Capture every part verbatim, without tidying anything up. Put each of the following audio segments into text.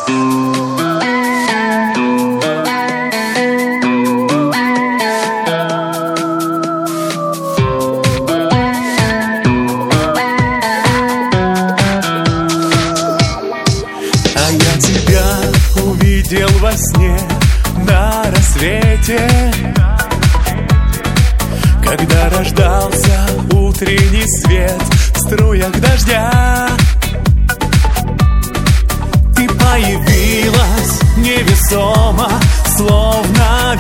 А я тебя увидел во сне на рассвете, когда рождался утренний свет в струях дождя. Ты появилась невесомо, словно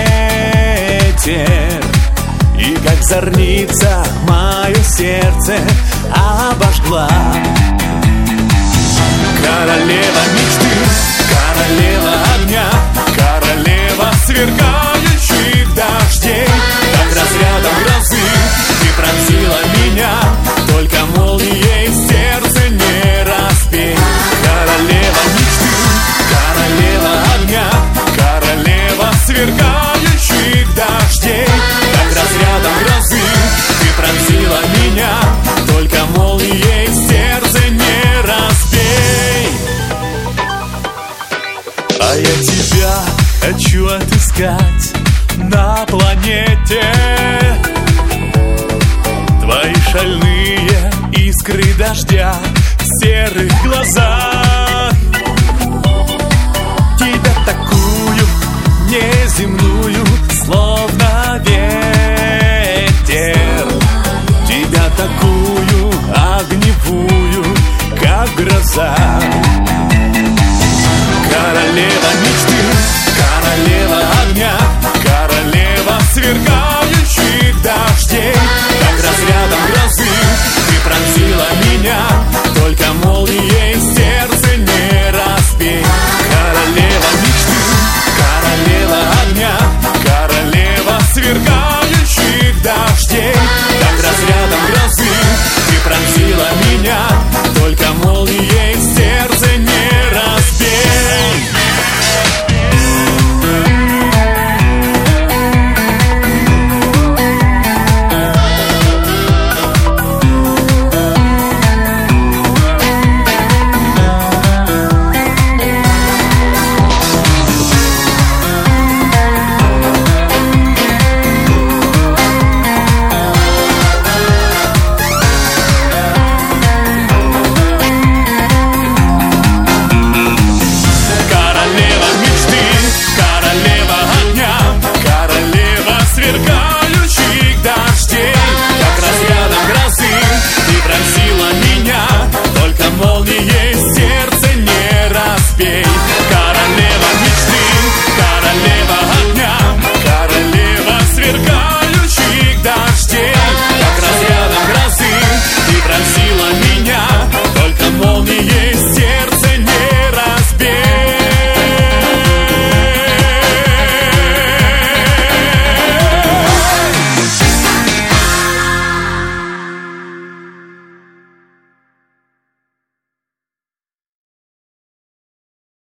ветер, и как зорница мое сердце обожгла. Королева мечты, королева огня, королева сверкающих дождей. Как разрядом грозы ты пронзила меня, только молнией сердце не разбей. Королева мечты, королева огня, королева сверкающих дождей. Как разрядом грозы ты пронзила меня, только молнией сердце не разбей. А я тебя хочу отыскать на планете. Твои шальные искры дождя в серых глазах, тебя такую неземную, словно ветер, тебя такую огневую, как гроза.